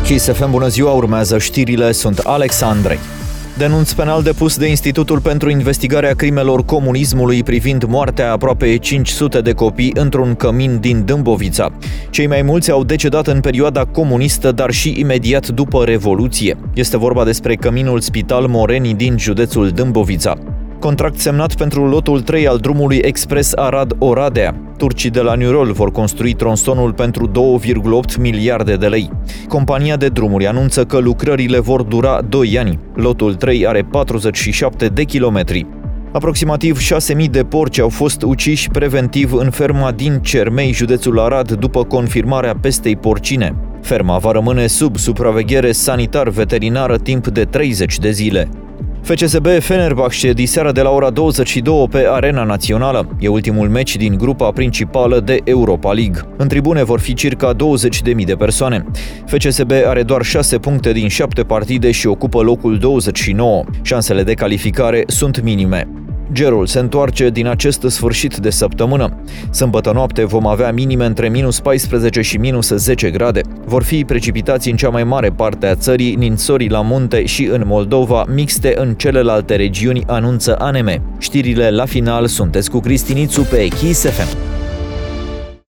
Kiss FM, bună ziua, urmează știrile, sunt Alex Andrei. Denunț penal depus de Institutul pentru Investigarea Crimelor Comunismului privind moartea aproape 500 de copii într-un cămin din Dâmbovița. Cei mai mulți au decedat în perioada comunistă, dar și imediat după Revoluție. Este vorba despre căminul Spital Morenii din județul Dâmbovița. Contract semnat pentru lotul 3 al drumului expres Arad-Oradea. Turcii de la Nurol vor construi tronsonul pentru 2,8 miliarde de lei. Compania de drumuri anunță că lucrările vor dura 2 ani. Lotul 3 are 47 de kilometri. Aproximativ 6.000 de porci au fost uciși preventiv în ferma din Cermei, județul Arad, după confirmarea pestei porcine. Ferma va rămâne sub supraveghere sanitar-veterinară timp de 30 de zile. FCSB Fenerbahce diseară de la ora 22 pe Arena Națională. E ultimul meci din grupa principală de Europa League. În tribune vor fi circa 20.000 de persoane. FCSB are doar 6 puncte din 7 partide și ocupă locul 29. Șansele de calificare sunt minime. Gerul se întoarce din acest sfârșit de săptămână. Sâmbătă noapte vom avea minime între minus 14 și minus 10 grade. Vor fi precipitații în cea mai mare parte a țării, ninsorii la munte și în Moldova, mixte în celelalte regiuni, anunță ANM. Știrile la final, sunteți cu Cristinițu pe Kiss FM.